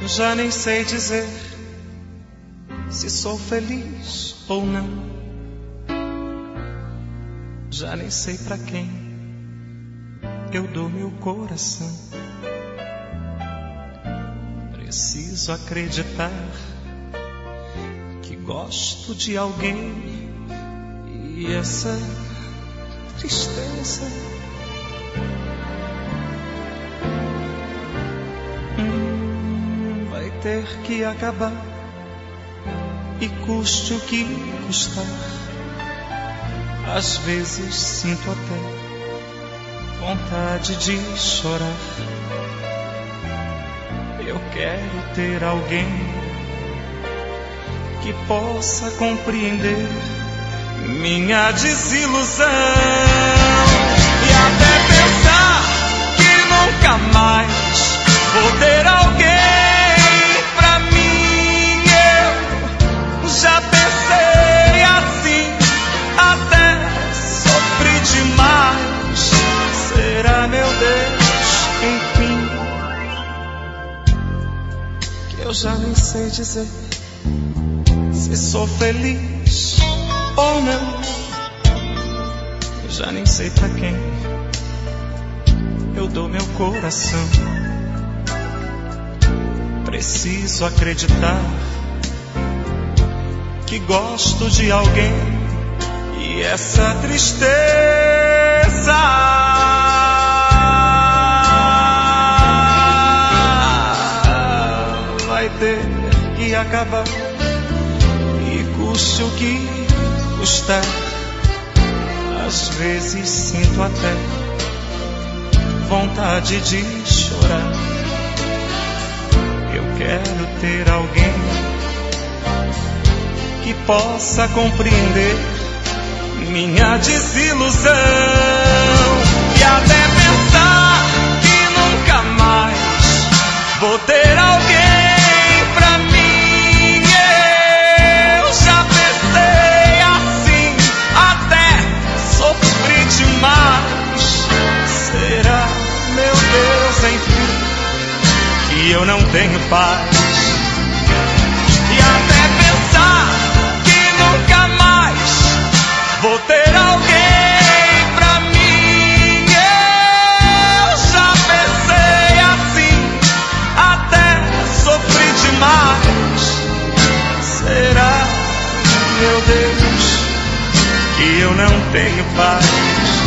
Já nem sei dizer se sou feliz ou não. Já nem sei pra quem eu dou meu coração. Preciso acreditar que gosto de alguém, e essa tristeza vai ter que acabar, e custe o que custar. Às vezes sinto até vontade de chorar. Eu quero ter alguém que possa compreender minha desilusão, e até pensar que nunca mais vou ter alguém pra mim. Eu já pensei assim, até sofri demais. Será, meu Deus, enfim, que eu já nem sei dizer se sou feliz ou não. Eu já nem sei pra quem eu dou meu coração. Preciso acreditar que gosto de alguém, e essa tristeza vai ter que acabar, e custe o que custar. Às vezes sinto até vontade de chorar. Eu quero ter alguém que possa compreender minha desilusão, e até pensar que nunca mais vou ter alguém pra mim. Eu já pensei assim, até sofri demais. Será, meu Deus, enfim, que eu não tenho paz, e até pensar que nunca mais vou ter alguém pra mim. Eu já pensei assim, até sofri demais. Será, meu Deus, que eu não tenho paz?